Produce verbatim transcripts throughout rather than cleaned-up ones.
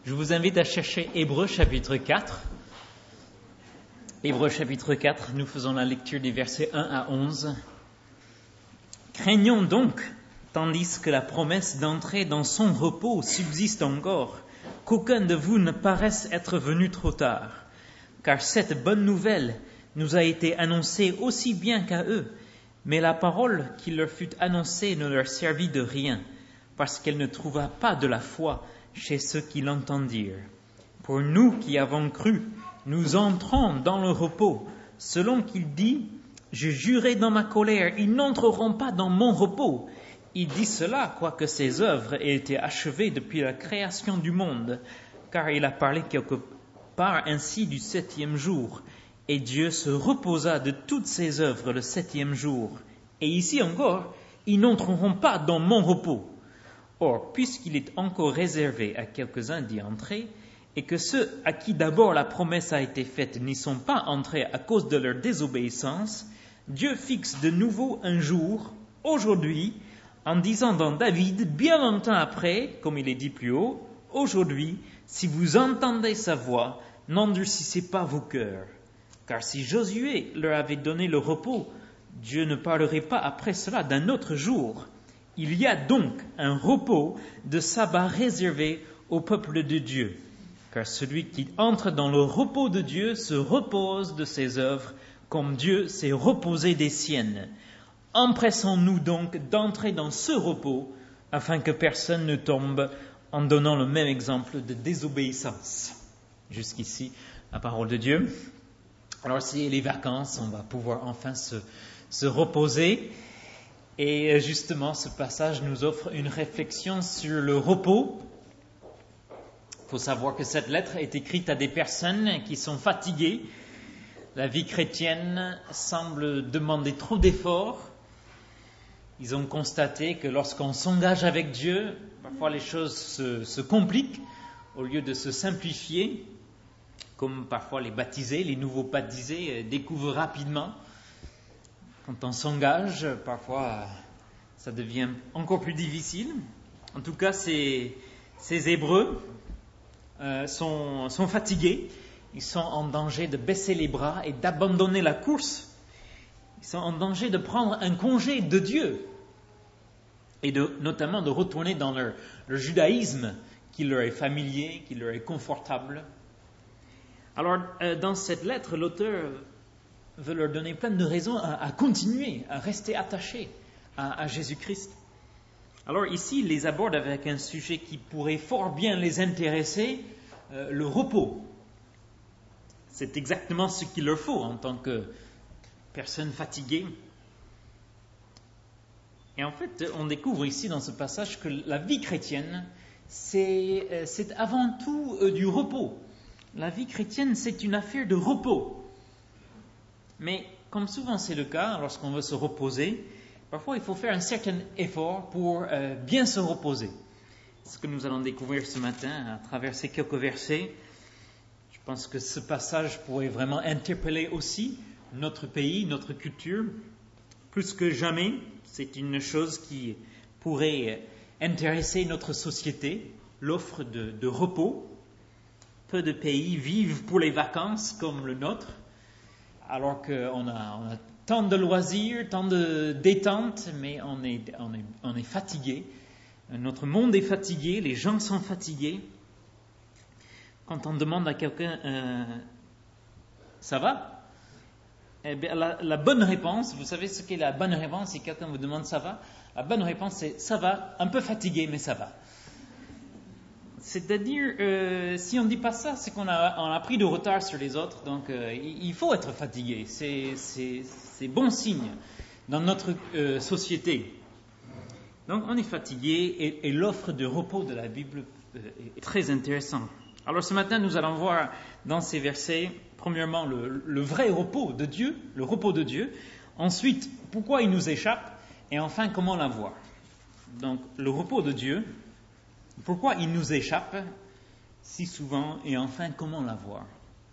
Je vous invite à chercher Hébreux chapitre quatre. Hébreux chapitre quatre, nous faisons la lecture des versets un à onze. Craignons donc, tandis que la promesse d'entrer dans son repos subsiste encore, qu'aucun de vous ne paraisse être venu trop tard. Car cette bonne nouvelle nous a été annoncée aussi bien qu'à eux, mais la parole qui leur fut annoncée ne leur servit de rien, parce qu'elle ne trouva pas de la foi chez ceux qui l'entendirent. Pour nous qui avons cru, nous entrons dans le repos, selon qu'il dit « Je jurai dans ma colère, ils n'entreront pas dans mon repos ». Il dit cela, quoique ses œuvres aient été achevées depuis la création du monde, car il a parlé quelque part ainsi du septième jour. Et Dieu se reposa de toutes ses œuvres le septième jour. Et ici encore, ils n'entreront pas dans mon repos. Or, puisqu'il est encore réservé à quelques-uns d'y entrer, et que ceux à qui d'abord la promesse a été faite n'y sont pas entrés à cause de leur désobéissance, Dieu fixe de nouveau un jour, aujourd'hui, en disant dans David, bien longtemps après, comme il est dit plus haut, « Aujourd'hui, si vous entendez sa voix, n'endurcissez pas vos cœurs. Car si Josué leur avait donné le repos, Dieu ne parlerait pas après cela d'un autre jour. Il y a donc un repos de sabbat réservé au peuple de Dieu. Car celui qui entre dans le repos de Dieu se repose de ses œuvres, comme Dieu s'est reposé des siennes. Empressons-nous donc d'entrer dans ce repos, afin que personne ne tombe en donnant le même exemple de désobéissance. » Jusqu'ici, la parole de Dieu. Alors, c'est les vacances, on va pouvoir enfin se, se reposer. Et justement, ce passage nous offre une réflexion sur le repos. Il faut savoir que cette lettre est écrite à des personnes qui sont fatiguées. La vie chrétienne semble demander trop d'efforts. Ils ont constaté que lorsqu'on s'engage avec Dieu, parfois les choses se, se compliquent au lieu de se simplifier, comme parfois les baptisés, les nouveaux baptisés découvrent rapidement. Quand on s'engage, parfois ça devient encore plus difficile. En tout cas, ces, ces Hébreux euh, sont, sont fatigués. Ils sont en danger de baisser les bras et d'abandonner la course. Ils sont en danger de prendre un congé de Dieu et de, notamment de retourner dans leur, leur judaïsme qui leur est familier, qui leur est confortable. Alors, euh, dans cette lettre, l'auteur veut leur donner plein de raisons à, à continuer, à rester attachés à, à Jésus-Christ. Alors ici, il les aborde avec un sujet qui pourrait fort bien les intéresser, euh, le repos. C'est exactement ce qu'il leur faut en tant que personnes fatiguées. Et en fait, on découvre ici dans ce passage que la vie chrétienne, c'est, euh, c'est avant tout euh, du repos. La vie chrétienne, c'est une affaire de repos. Mais comme souvent c'est le cas, lorsqu'on veut se reposer, parfois il faut faire un certain effort pour euh, bien se reposer. C'est ce que nous allons découvrir ce matin à travers ces quelques versets. Je pense que ce passage pourrait vraiment interpeller aussi notre pays, notre culture. Plus que jamais, c'est une chose qui pourrait intéresser notre société, l'offre de, de repos. Peu de pays vivent pour les vacances comme le nôtre, alors qu'on a, on a tant de loisirs, tant de détente, mais on est, on est, on est fatigué. Notre monde est fatigué, les gens sont fatigués. Quand on demande à quelqu'un euh, « ça va ?» eh bien, la, la bonne réponse, vous savez ce qu'est la bonne réponse si quelqu'un vous demande « ça va ?» La bonne réponse c'est « ça va, un peu fatigué, mais ça va ». C'est-à-dire, euh, si on ne dit pas ça, c'est qu'on a, on a pris du retard sur les autres, donc euh, il faut être fatigué. C'est, c'est, c'est bon signe dans notre euh, société. Donc on est fatigué et, et l'offre de repos de la Bible euh, est très intéressante. Alors ce matin, nous allons voir dans ces versets, premièrement, le, le vrai repos de Dieu, le repos de Dieu. Ensuite, pourquoi il nous échappe et enfin, comment l'avoir. Donc, le repos de Dieu. Pourquoi il nous échappe si souvent et enfin comment l'avoir?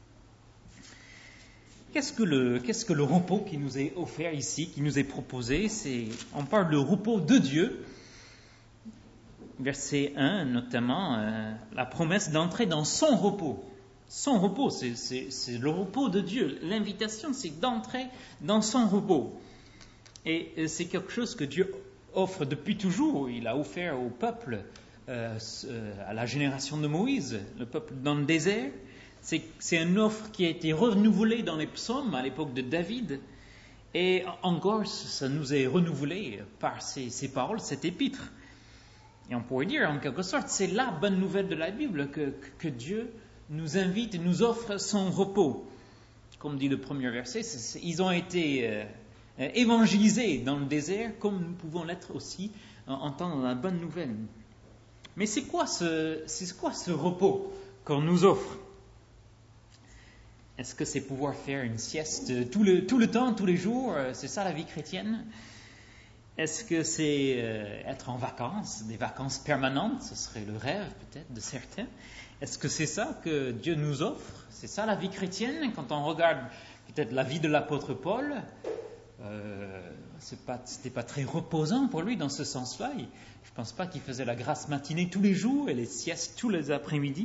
Qu'est-ce que le, qu'est-ce que le repos qui nous est offert ici, qui nous est proposé? C'est, on parle de repos de Dieu, verset un notamment, euh, la promesse d'entrer dans son repos. Son repos, c'est, c'est, c'est le repos de Dieu. L'invitation, c'est d'entrer dans son repos. Et euh, c'est quelque chose que Dieu offre depuis toujours. Il a offert au peuple, euh, à la génération de Moïse, le peuple dans le désert. C'est, c'est une offre qui a été renouvelée dans les psaumes à l'époque de David. Et encore, ça nous est renouvelé par ces, ces paroles, cette épître. Et on pourrait dire, en quelque sorte, c'est la bonne nouvelle de la Bible, que, que Dieu nous invite et nous offre son repos. Comme dit le premier verset, c'est, c'est, ils ont été euh, évangélisés dans le désert, comme nous pouvons l'être aussi en entendant la bonne nouvelle. Mais c'est quoi ce, c'est quoi ce repos qu'on nous offre? Est-ce que c'est pouvoir faire une sieste tout le, tout le temps, tous les jours? C'est ça la vie chrétienne? Est-ce que c'est euh, être en vacances, des vacances permanentes? Ce serait le rêve peut-être de certains. Est-ce que c'est ça que Dieu nous offre? C'est ça la vie chrétienne? Quand on regarde peut-être la vie de l'apôtre Paul, euh, c'est pas, c'était pas très reposant pour lui dans ce sens-là. Il, je ne pense pas qu'il faisait la grasse matinée tous les jours et les siestes tous les après-midi.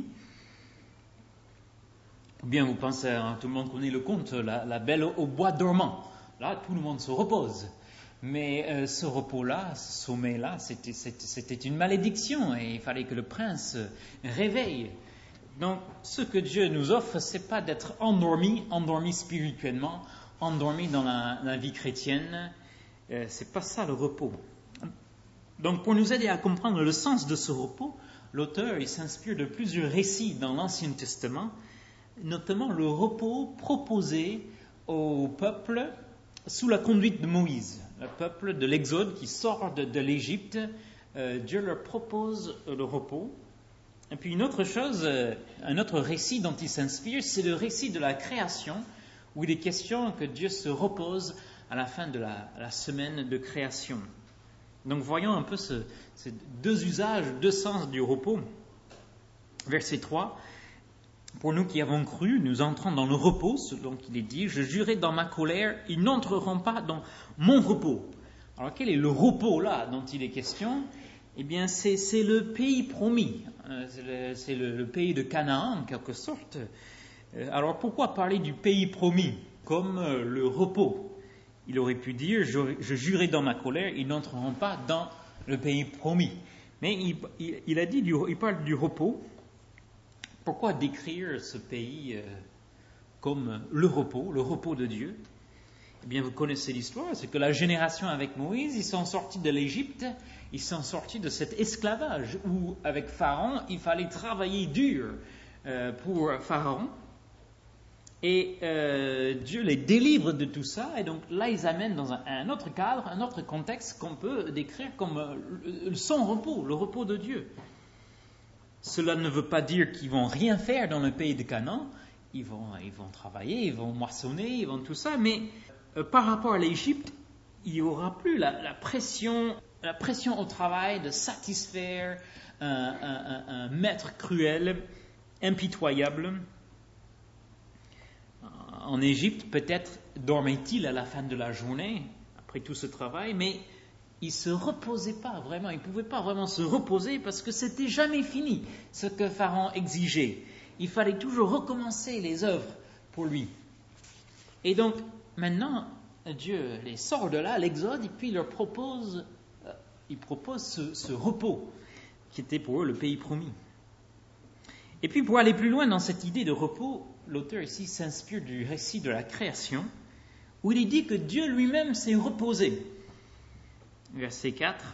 Ou bien vous pensez, hein, tout le monde connaît le conte, la, la belle au bois dormant. Là, tout le monde se repose. Mais euh, ce repos-là, ce sommeil-là, c'était, c'était, c'était une malédiction et il fallait que le prince réveille. Donc, ce que Dieu nous offre, c'est pas d'être endormi, endormi spirituellement, endormi dans la, la vie chrétienne. Euh, c'est pas ça le repos. Donc, pour nous aider à comprendre le sens de ce repos, l'auteur il s'inspire de plusieurs récits dans l'Ancien Testament, notamment le repos proposé au peuple sous la conduite de Moïse. Le peuple de l'Exode qui sort de, de l'Égypte, euh, Dieu leur propose le repos. Et puis une autre chose, euh, un autre récit dont il s'inspire, c'est le récit de la création, où il est question que Dieu se repose à la fin de la, la semaine de création. Donc voyons un peu ce, ces deux usages, deux sens du repos. Verset trois. Pour nous qui avons cru, nous entrons dans le repos, selon qu'il est dit, je jurai dans ma colère, ils n'entreront pas dans mon repos. Alors quel est le repos là dont il est question? Eh bien c'est, c'est le pays promis, c'est, le, c'est le, le pays de Canaan en quelque sorte. Alors pourquoi parler du pays promis comme le repos? Il aurait pu dire, je, je jurai dans ma colère, ils n'entreront pas dans le pays promis. Mais il, il, il a dit, du, il parle du repos. Pourquoi décrire ce pays euh, comme le repos, le repos de Dieu? Eh bien, vous connaissez l'histoire, c'est que la génération avec Moïse, ils sont sortis de l'Égypte, ils sont sortis de cet esclavage où, avec Pharaon, il fallait travailler dur euh, pour Pharaon. Et euh, Dieu les délivre de tout ça, et donc là, ils amènent dans un, un autre cadre, un autre contexte qu'on peut décrire comme euh, son repos, le repos de Dieu. Cela ne veut pas dire qu'ils vont rien faire dans le pays de Canaan. Ils vont, ils vont travailler, ils vont moissonner, ils vont tout ça. Mais euh, par rapport à l'Égypte, il n'y aura plus la, la pression, la pression au travail de satisfaire un, un, un, un maître cruel, impitoyable. En Égypte, peut-être dormait-il à la fin de la journée après tout ce travail, mais il ne se reposait pas vraiment, il ne pouvait pas vraiment se reposer parce que c'était jamais fini ce que Pharaon exigeait. Il fallait toujours recommencer les œuvres pour lui. Et donc, maintenant, Dieu les sort de là, l'Exode, et puis il leur propose, euh, il propose ce, ce repos qui était pour eux le pays promis. Et puis, pour aller plus loin dans cette idée de repos, l'auteur ici s'inspire du récit de la création, où il dit que Dieu lui-même s'est reposé. Verset quatre,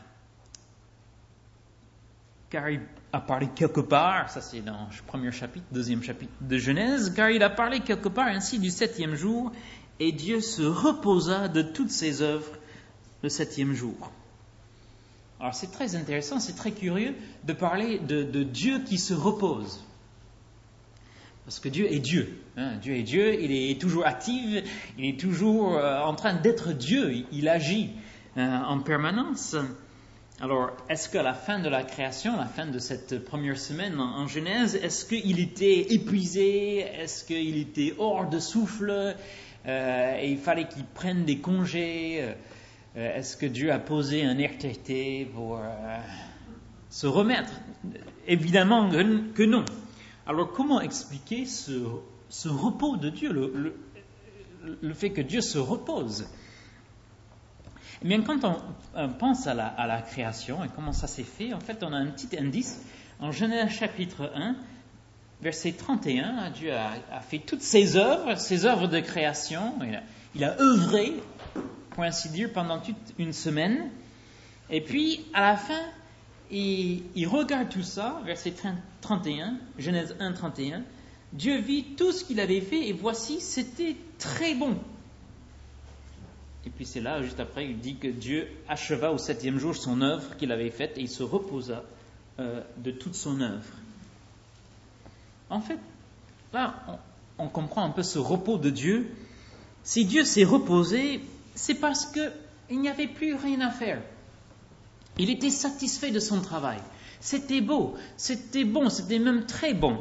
car il a parlé quelque part, ça c'est dans le premier chapitre, deuxième chapitre de Genèse, car il a parlé quelque part ainsi du septième jour, et Dieu se reposa de toutes ses œuvres le septième jour. Alors c'est très intéressant, c'est très curieux de parler de, de Dieu qui se repose. Parce que Dieu est Dieu. Hein. Dieu est Dieu, il est toujours actif, il est toujours euh, en train d'être Dieu, il, il agit euh, en permanence. Alors, est-ce qu'à la fin de la création, à la fin de cette première semaine en, en Genèse, est-ce qu'il était épuisé? Est-ce qu'il était hors de souffle euh, et il fallait qu'il prenne des congés? euh, Est-ce que Dieu a posé un R T T pour... Euh, se remettre. Évidemment que non. Alors comment expliquer ce, ce repos de Dieu, le, le, le fait que Dieu se repose? Eh bien, quand on, on pense à la, à la création et comment ça s'est fait, en fait, on a un petit indice. En Genèse chapitre un, verset trente et un, Dieu a, a fait toutes ses œuvres, ses œuvres de création. Il a, il a œuvré, pour ainsi dire, pendant toute une semaine. Et puis, à la fin, il, il regarde tout ça, verset trente et un, Genèse un, trente et un. Dieu vit tout ce qu'il avait fait et voici, c'était très bon. Et puis c'est là, juste après, il dit que Dieu acheva au septième jour son œuvre qu'il avait faite et il se reposa euh, de toute son œuvre. En fait, là, on, on comprend un peu ce repos de Dieu. Si Dieu s'est reposé, c'est parce qu'il n'y avait plus rien à faire. Il était satisfait de son travail. C'était beau, c'était bon, c'était même très bon.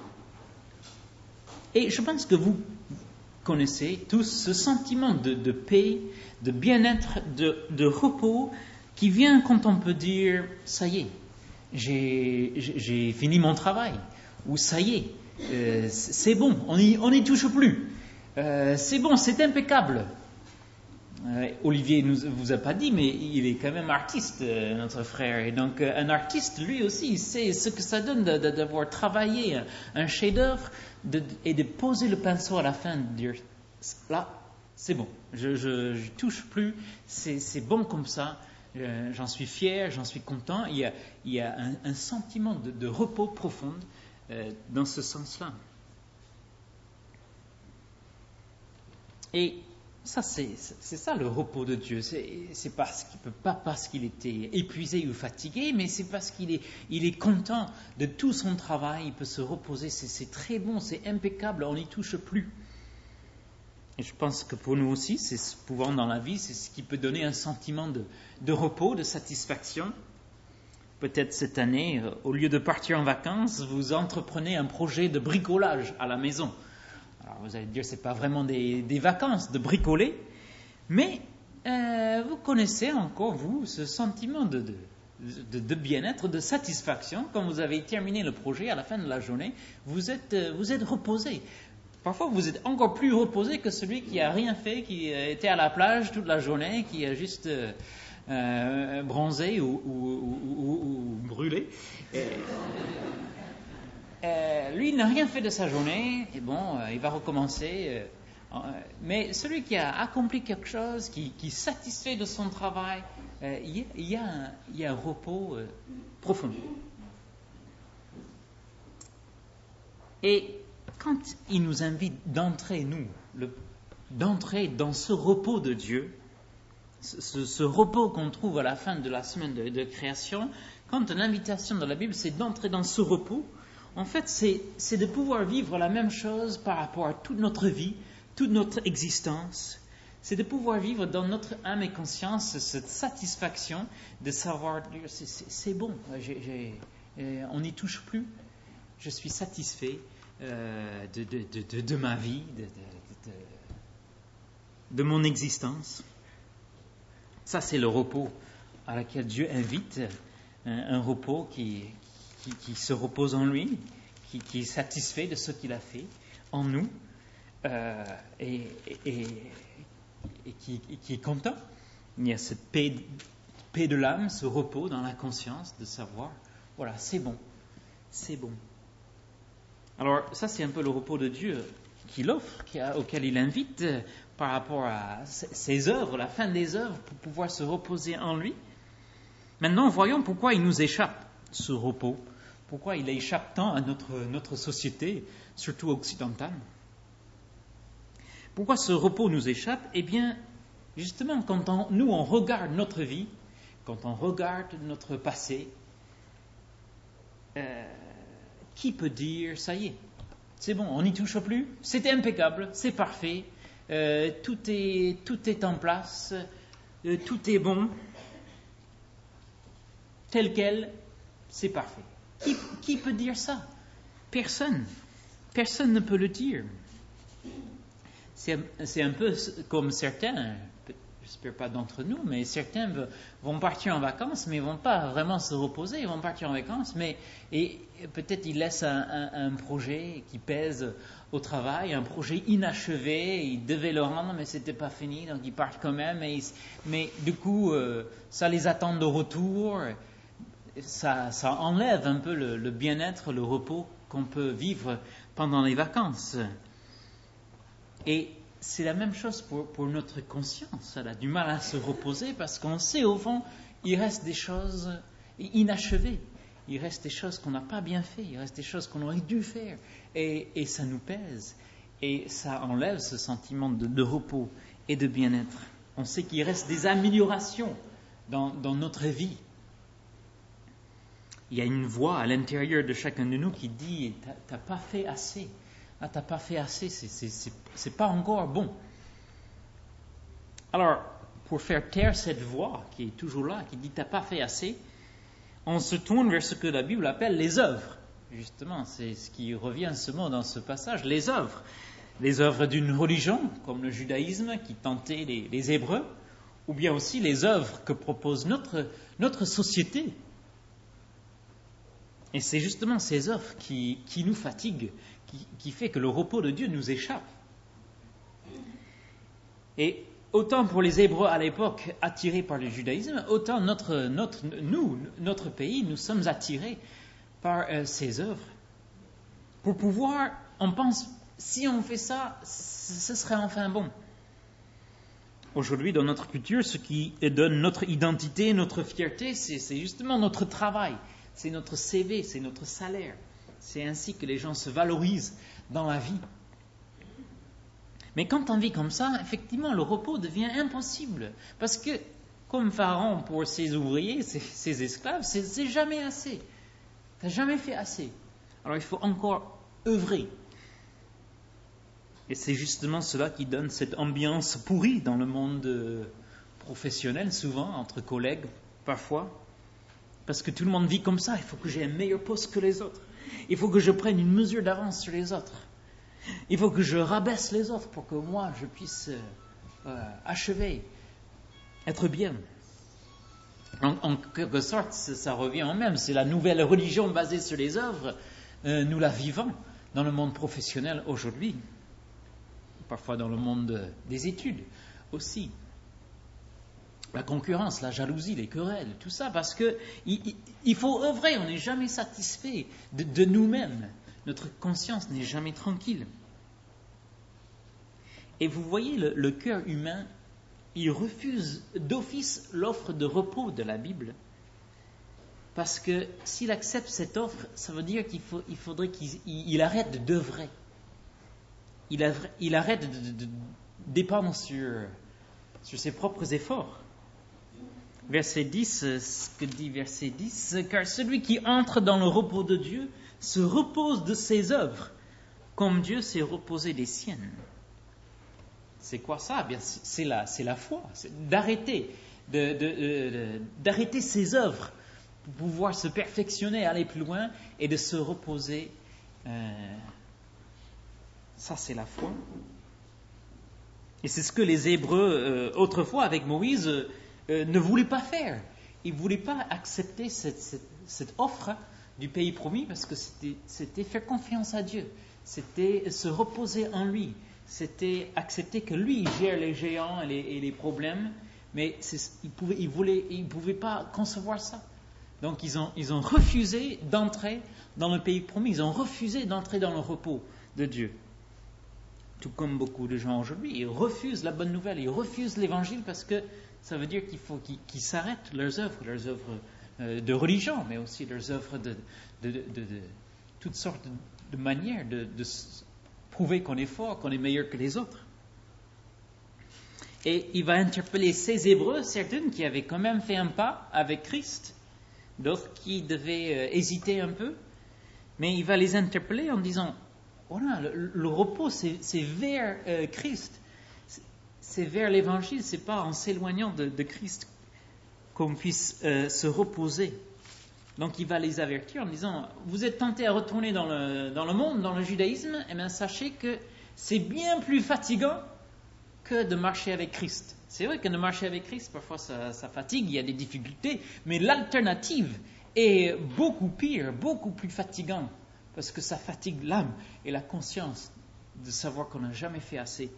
Et je pense que vous connaissez tous ce sentiment de, de paix, de bien-être, de, de repos qui vient quand on peut dire « ça y est, j'ai, j'ai fini mon travail » ou « ça y est, euh, c'est bon, on n'y on y touche plus, euh, c'est bon, c'est impeccable ». Euh, Olivier ne vous a pas dit, mais il est quand même artiste, euh, notre frère. Et donc, euh, un artiste, lui aussi, il sait ce que ça donne de, de, d'avoir travaillé un, un chef-d'œuvre de, et de poser le pinceau à la fin, de dire là, c'est bon, je ne touche plus, c'est, c'est bon comme ça, euh, j'en suis fier, j'en suis content. Il y a, il y a un, un sentiment de, de repos profond euh, dans ce sens-là. Et Ça, c'est, c'est ça le repos de Dieu. C'est, c'est parce qu'il peut pas parce qu'il était épuisé ou fatigué, mais c'est parce qu'il est, il est content de tout son travail. Il peut se reposer. C'est, c'est très bon, c'est impeccable. On n'y touche plus. Et je pense que pour nous aussi, c'est souvent dans la vie, c'est ce qui peut donner un sentiment de, de repos, de satisfaction. Peut-être cette année, au lieu de partir en vacances, vous entreprenez un projet de bricolage à la maison. Alors vous allez dire, c'est pas vraiment des, des vacances de bricoler, mais euh, vous connaissez encore, vous, ce sentiment de, de, de, de bien-être, de satisfaction. Quand vous avez terminé le projet à la fin de la journée, vous êtes, vous êtes reposé. Parfois, vous êtes encore plus reposé que celui qui n'a rien fait, qui était à la plage toute la journée, qui a juste euh, euh, bronzé ou, ou, ou, ou, ou brûlé. Et, Euh, lui, il n'a rien fait de sa journée, et bon, euh, il va recommencer. Euh, euh, mais celui qui a accompli quelque chose, qui, qui est satisfait de son travail, euh, il, y a, il, y a un, il y a un repos euh, profond. Et quand il nous invite d'entrer, nous, le, d'entrer dans ce repos de Dieu, ce, ce repos qu'on trouve à la fin de la semaine de, de création, quand l'invitation de la Bible, c'est d'entrer dans ce repos, en fait, c'est, c'est de pouvoir vivre la même chose par rapport à toute notre vie, toute notre existence. C'est de pouvoir vivre dans notre âme et conscience cette satisfaction de savoir, c'est, c'est, c'est bon, j'ai, j'ai, euh, on n'y touche plus, je suis satisfait euh, de, de, de, de, de ma vie, de, de, de, de mon existence. Ça, c'est le repos à laquelle Dieu invite, un, un repos qui... Qui, qui se repose en lui, qui, qui est satisfait de ce qu'il a fait en nous, euh, et, et, et, qui, et qui est content. Il y a cette paix, paix de l'âme, ce repos dans la conscience de savoir, voilà, c'est bon, c'est bon. Alors ça, c'est un peu le repos de Dieu qu'il offre, auquel il invite euh, par rapport à ses œuvres, la fin des œuvres, pour pouvoir se reposer en lui. Maintenant, voyons pourquoi il nous échappe ce repos, pourquoi il échappe tant à notre, notre société, surtout occidentale. Pourquoi ce repos nous échappe? Eh bien, justement, quand on, nous, on regarde notre vie, quand on regarde notre passé, euh, qui peut dire, ça y est, c'est bon, on n'y touche plus, c'était impeccable, c'est parfait, euh, tout est, tout est en place, euh, tout est bon, tel quel, c'est parfait. Qui, qui peut dire ça? Personne. Personne ne peut le dire. C'est, c'est un peu comme certains, j'espère pas d'entre nous, mais certains vont partir en vacances, mais ils vont pas vraiment se reposer, ils vont partir en vacances, mais et peut-être ils laissent un, un, un projet qui pèse au travail, un projet inachevé, ils devaient le rendre, mais c'était pas fini, donc ils partent quand même, et ils, mais du coup, euh, ça les attend de retour, ça, ça enlève un peu le, le bien-être, le repos qu'on peut vivre pendant les vacances. Et c'est la même chose pour, pour notre conscience. Elle a du mal à se reposer parce qu'on sait au fond, il reste des choses inachevées. Il reste des choses qu'on n'a pas bien fait. Il reste des choses qu'on aurait dû faire. Et, et ça nous pèse. Et ça enlève ce sentiment de, de repos et de bien-être. On sait qu'il reste des améliorations dans, dans notre vie. Il y a une voix à l'intérieur de chacun de nous qui dit « t'as, t'as pas fait assez ». Ah, t'as pas fait assez, c'est, c'est, c'est, c'est pas encore bon. Alors, pour faire taire cette voix qui est toujours là, qui dit t'as pas fait assez, on se tourne vers ce que la Bible appelle les œuvres. Justement, c'est ce qui revient ce mot dans ce passage, les œuvres. Les œuvres d'une religion, comme le judaïsme qui tentait les, les Hébreux, ou bien aussi les œuvres que propose notre, notre société. Et c'est justement ces œuvres qui, qui nous fatiguent, qui, qui fait que le repos de Dieu nous échappe. Et autant pour les Hébreux à l'époque attirés par le judaïsme, autant notre, notre, nous, notre pays, nous sommes attirés par euh, ces œuvres. Pour pouvoir, on pense, si on fait ça, ce serait enfin bon. Aujourd'hui, dans notre culture, ce qui donne notre identité, notre fierté, c'est, c'est justement notre travail. C'est notre C V, c'est notre salaire. C'est ainsi que les gens se valorisent dans la vie. Mais quand on vit comme ça, effectivement, le repos devient impossible. Parce que, comme Pharaon pour ses ouvriers, ses, ses esclaves, c'est, c'est jamais assez. Tu n'as jamais fait assez. Alors il faut encore œuvrer. Et c'est justement cela qui donne cette ambiance pourrie dans le monde professionnel, souvent, entre collègues, parfois. Parce que tout le monde vit comme ça, il faut que j'ai un meilleur poste que les autres. Il faut que je prenne une mesure d'avance sur les autres. Il faut que je rabaisse les autres pour que moi, je puisse euh, achever, être bien. En, en quelque sorte, ça revient en même. C'est la nouvelle religion basée sur les œuvres. Euh, nous la vivons dans le monde professionnel aujourd'hui. Parfois dans le monde des études aussi. La concurrence, la jalousie, les querelles, tout ça, parce que il, il faut œuvrer, on n'est jamais satisfait de, de nous-mêmes. Notre conscience n'est jamais tranquille. Et vous voyez, le, le cœur humain, il refuse d'office l'offre de repos de la Bible. Parce que s'il accepte cette offre, ça veut dire qu'il faut, il faudrait qu'il il, il arrête d'œuvrer. Il, a, il arrête de, de, de dépendre sur, sur ses propres efforts. Verset dix, ce que dit verset dix, car celui qui entre dans le repos de Dieu se repose de ses œuvres, comme Dieu s'est reposé des siennes. C'est quoi ça? Bien, c'est la, c'est la foi, c'est d'arrêter, de, de, de, d'arrêter ses œuvres pour pouvoir se perfectionner, aller plus loin et de se reposer. Euh, ça, c'est la foi. Et c'est ce que les Hébreux, euh, autrefois, avec Moïse, euh, euh, ne voulaient pas faire. Ils ne voulaient pas accepter cette, cette, cette offre du pays promis parce que c'était, c'était faire confiance à Dieu. C'était se reposer en lui. C'était accepter que lui gère les géants et les, et les problèmes. Mais ils pouvaient, ils voulaient, ils pouvaient pas concevoir ça. Donc ils ont, ils ont refusé d'entrer dans le pays promis. Ils ont refusé d'entrer dans le repos de Dieu. Tout comme beaucoup de gens aujourd'hui, ils refusent la bonne nouvelle, ils refusent l'évangile parce que ça veut dire qu'il faut qu'ils, qu'ils s'arrêtent leurs œuvres, leurs œuvres euh, de religion, mais aussi leurs œuvres de, de, de, de, de toutes sortes de, de manières de, de prouver qu'on est fort, qu'on est meilleur que les autres. Et il va interpeller ces Hébreux, certaines qui avaient quand même fait un pas avec Christ, d'autres qui devaient euh, hésiter un peu, mais il va les interpeller en disant voilà, le, le repos, c'est, c'est vers euh, Christ. C'est, c'est vers l'Évangile. C'est pas en s'éloignant de, de Christ qu'on puisse euh, se reposer. Donc, il va les avertir en disant vous êtes tentés à retourner dans le, dans le monde, dans le judaïsme, eh bien, sachez que c'est bien plus fatigant que de marcher avec Christ. C'est vrai que de marcher avec Christ, parfois ça, ça fatigue, il y a des difficultés, mais l'alternative est beaucoup pire, beaucoup plus fatigant, parce que ça fatigue l'âme et la conscience de savoir qu'on n'a jamais fait assez.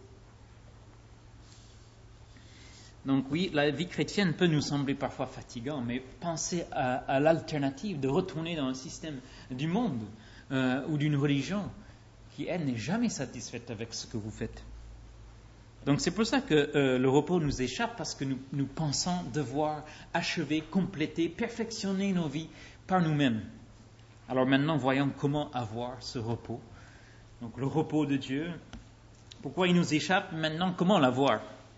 Donc oui, la vie chrétienne peut nous sembler parfois fatigante, mais pensez à, à l'alternative de retourner dans le système du monde euh, ou d'une religion qui, elle, n'est jamais satisfaite avec ce que vous faites. Donc c'est pour ça que euh, le repos nous échappe, parce que nous, nous pensons devoir achever, compléter, perfectionner nos vies par nous-mêmes. Alors maintenant, voyons comment avoir ce repos. Donc le repos de Dieu, pourquoi il nous échappe? Maintenant, comment l'avoir?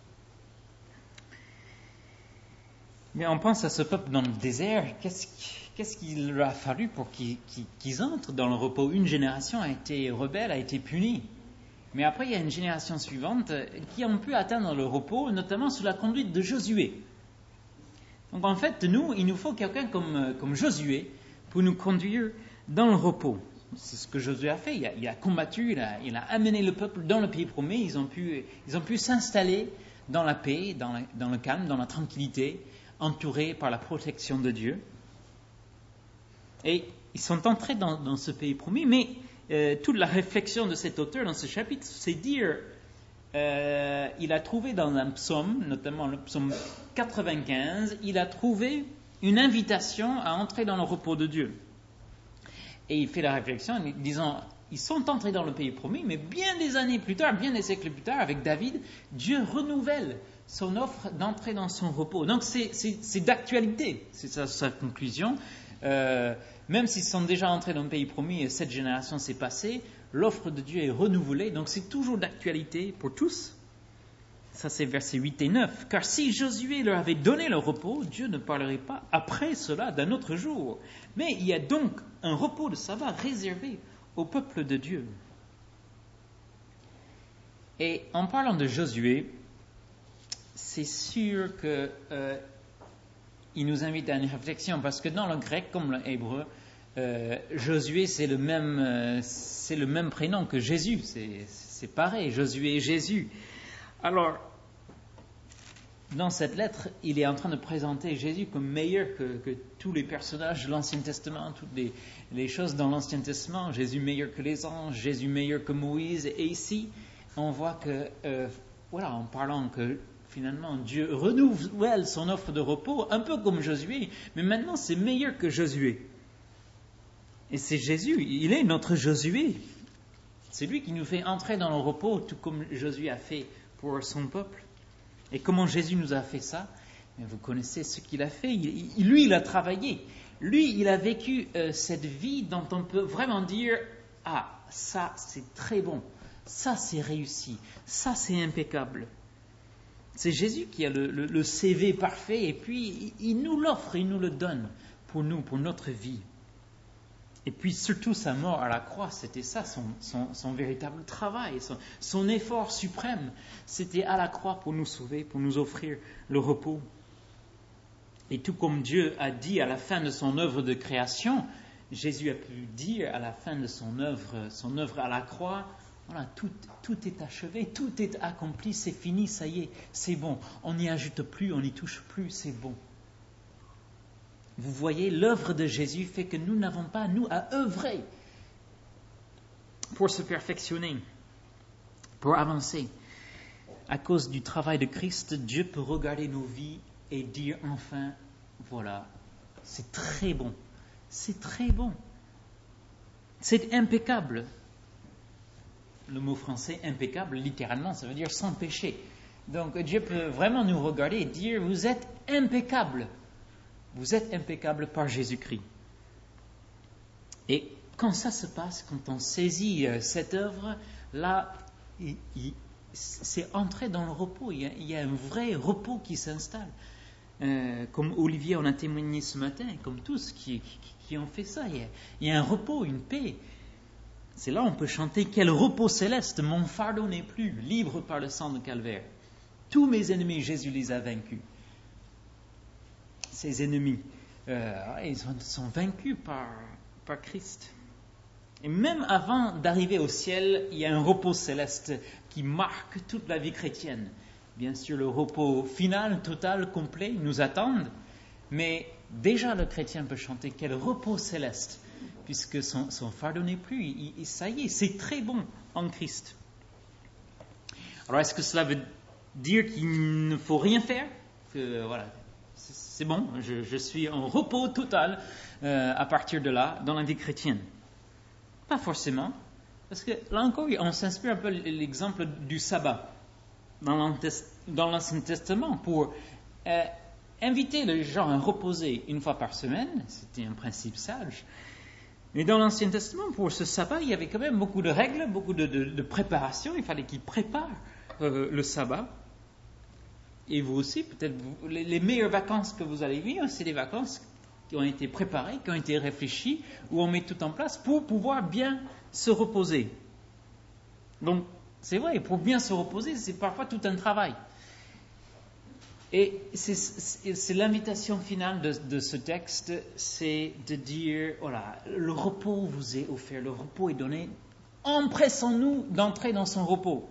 Mais on pense à ce peuple dans le désert. Qu'est-ce, qu'est-ce qu'il leur a fallu pour qu'ils, qu'ils, qu'ils entrent dans le repos? Une génération a été rebelle, a été punie. Mais après, il y a une génération suivante qui ont pu atteindre le repos, notamment sous la conduite de Josué. Donc en fait, nous, il nous faut quelqu'un comme, comme Josué pour nous conduire dans le repos. C'est ce que Josué a fait. Il a, il a combattu, il a, il a amené le peuple dans le pays promis. Ils ont pu, ils ont pu s'installer dans la paix, dans, la, dans le calme, dans la tranquillité, entourés par la protection de Dieu. Et ils sont entrés dans, dans ce pays promis, mais euh, toute la réflexion de cet auteur dans ce chapitre, c'est dire, euh, il a trouvé dans un psaume, notamment le psaume quatre-vingt-quinze, il a trouvé une invitation à entrer dans le repos de Dieu. Et il fait la réflexion en disant, ils sont entrés dans le pays promis, mais bien des années plus tard, bien des siècles plus tard, avec David, Dieu renouvelle son offre d'entrer dans son repos. Donc c'est, c'est, c'est d'actualité, c'est sa, sa conclusion. Euh, même s'ils sont déjà entrés dans le pays promis et cette génération s'est passée, l'offre de Dieu est renouvelée, donc c'est toujours d'actualité pour tous. Ça c'est versets huit et neuf. Car si Josué leur avait donné le repos, Dieu ne parlerait pas après cela d'un autre jour. Mais il y a donc un repos de sabbat réservé au peuple de Dieu. Et en parlant de Josué, c'est sûr qu'il euh, nous invite à une réflexion, parce que dans le grec comme l'hébreu, euh, Josué c'est le même, euh, c'est le même prénom que Jésus, c'est, c'est pareil, Josué et Jésus. Alors, dans cette lettre, il est en train de présenter Jésus comme meilleur que, que tous les personnages de l'Ancien Testament, toutes les, les choses dans l'Ancien Testament. Jésus meilleur que les anges, Jésus meilleur que Moïse. Et ici, on voit que, euh, voilà, en parlant que finalement Dieu renouvelle son offre de repos, un peu comme Josué, mais maintenant c'est meilleur que Josué. Et c'est Jésus, il est notre Josué. C'est lui qui nous fait entrer dans le repos, tout comme Josué a fait pour son peuple. Et comment Jésus nous a fait ça? Mais vous connaissez ce qu'il a fait. Il, il, lui, il a travaillé. Lui, il a vécu euh, cette vie dont on peut vraiment dire « Ah, ça, c'est très bon. Ça, c'est réussi. Ça, c'est impeccable. » C'est Jésus qui a le, le, le C V parfait et puis il, il nous l'offre, il nous le donne pour nous, pour notre vie. Et puis surtout sa mort à la croix, c'était ça, son, son, son véritable travail, son, son effort suprême. C'était à la croix pour nous sauver, pour nous offrir le repos. Et tout comme Dieu a dit à la fin de son œuvre de création, Jésus a pu dire à la fin de son œuvre, son œuvre à la croix, voilà, tout, tout est achevé, tout est accompli, c'est fini, ça y est, c'est bon. On n'y ajoute plus, on n'y touche plus, c'est bon. Vous voyez, l'œuvre de Jésus fait que nous n'avons pas, nous, à œuvrer pour se perfectionner, pour avancer. À cause du travail de Christ, Dieu peut regarder nos vies et dire enfin, voilà, c'est très bon, c'est très bon, c'est impeccable. Le mot français impeccable, littéralement, ça veut dire sans péché. Donc Dieu peut vraiment nous regarder et dire, vous êtes impeccable. Vous êtes impeccable par Jésus-Christ. Et quand ça se passe, quand on saisit cette œuvre, là, il, il, c'est entrer dans le repos. Il y a, il y a un vrai repos qui s'installe. Euh, comme Olivier en a témoigné ce matin, comme tous qui, qui, qui ont fait ça. Il y, a, il y a un repos, une paix. C'est là où on peut chanter « Quel repos céleste, mon fardeau n'est plus, libre par le sang de Calvaire. Tous mes ennemis, Jésus les a vaincus. » Ses ennemis, euh, ils sont vaincus par, par Christ. Et même avant d'arriver au ciel, il y a un repos céleste qui marque toute la vie chrétienne. bien sûr, le repos final, total, complet nous attendent, mais déjà le chrétien peut chanter quel repos céleste, puisque son, son fardeau n'est plus, il, il, ça y est, c'est très bon en Christ. Alors est-ce que cela veut dire qu'il ne faut rien faire? Que voilà, c'est, c'est bon, je, je suis en repos total euh, à partir de là dans la vie chrétienne? Pas forcément, parce que là encore, on s'inspire un peu l'exemple du sabbat dans l'Ancien Testament pour euh, inviter les gens à reposer une fois par semaine. C'était un principe sage. Mais dans l'Ancien Testament, pour ce sabbat, il y avait quand même beaucoup de règles, beaucoup de, de, de préparation. Il fallait qu'ils préparent euh, le sabbat. Et vous aussi, peut-être, vous, les, les meilleures vacances que vous allez vivre, c'est des vacances qui ont été préparées, qui ont été réfléchies, où on met tout en place pour pouvoir bien se reposer. Donc, c'est vrai, pour bien se reposer, c'est parfois tout un travail. Et c'est, c'est, c'est l'invitation finale de, de ce texte, c'est de dire, voilà, le repos vous est offert, le repos est donné, empressons-nous d'entrer dans son repos.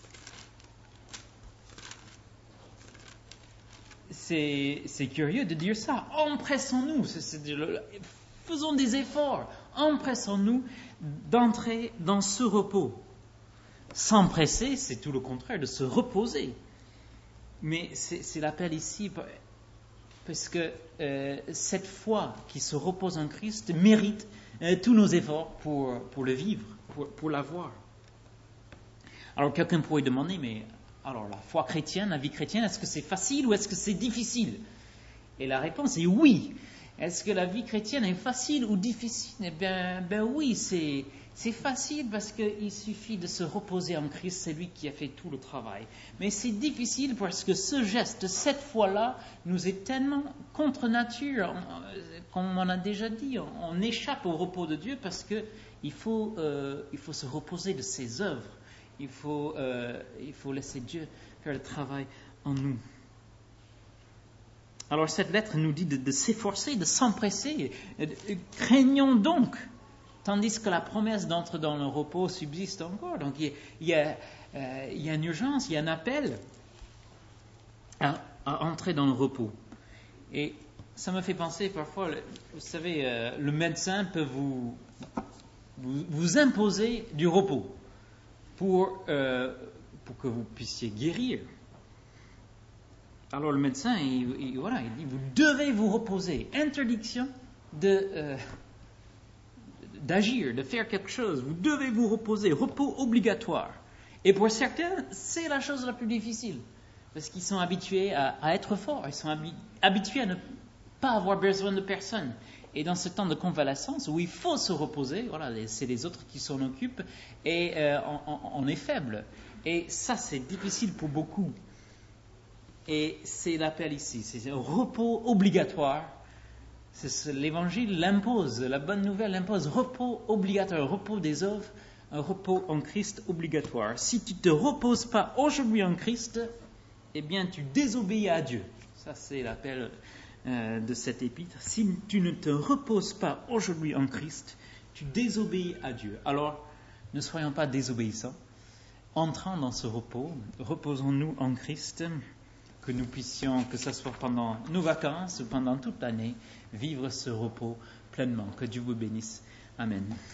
C'est, c'est curieux de dire ça, empressons-nous, c'est, c'est, faisons des efforts, empressons-nous d'entrer dans ce repos. S'empresser, c'est tout le contraire de se reposer. Mais c'est, c'est l'appel ici, parce que euh, cette foi qui se repose en Christ mérite euh, tous nos efforts pour, pour le vivre, pour, pour l'avoir. Alors quelqu'un pourrait demander, mais alors la foi chrétienne, la vie chrétienne, est-ce que c'est facile ou est-ce que c'est difficile? Et la réponse est oui. Est-ce que la vie chrétienne est facile ou difficile? Eh bien, ben oui, c'est, c'est facile parce qu'il suffit de se reposer en Christ, c'est lui qui a fait tout le travail. Mais c'est difficile parce que ce geste, cette foi-là, nous est tellement contre nature. Comme on a déjà dit, on échappe au repos de Dieu parce qu'il faut, euh, il faut se reposer de ses œuvres. Il faut, euh, il faut laisser Dieu faire le travail en nous. Alors cette lettre nous dit de, de s'efforcer, de s'empresser. Craignons donc, tandis que la promesse d'entrer dans le repos subsiste encore. Donc il y a, il y a, euh, il y a une urgence, il y a un appel à, à entrer dans le repos. Et ça me fait penser parfois, vous savez, euh, le médecin peut vous, vous, vous imposer du repos pour, euh, pour que vous puissiez guérir. Alors le médecin, il, il, voilà, il dit, vous devez vous reposer. Interdiction de, euh, d'agir, de faire quelque chose. Vous devez vous reposer. Repos obligatoire. Et pour certains, c'est la chose la plus difficile. Parce qu'ils sont habitués à, à être forts. Ils sont habi- habitués à ne pas avoir besoin de personne. Et dans ce temps de convalescence où il faut se reposer, voilà, c'est les autres qui s'en occupent, et euh, on, on, on est faible. Et ça, c'est difficile pour beaucoup. Et c'est l'appel ici, c'est un repos obligatoire. C'est, l'évangile l'impose, la bonne nouvelle l'impose, repos obligatoire, repos des œuvres, un repos en Christ obligatoire. Si tu ne te reposes pas aujourd'hui en Christ, eh bien tu désobéis à Dieu. Ça c'est l'appel euh, de cet épître. Si tu ne te reposes pas aujourd'hui en Christ, tu désobéis à Dieu. Alors, ne soyons pas désobéissants. Entrons dans ce repos, reposons-nous en Christ, que nous puissions, que ce soit pendant nos vacances ou pendant toute l'année, vivre ce repos pleinement. Que Dieu vous bénisse. Amen.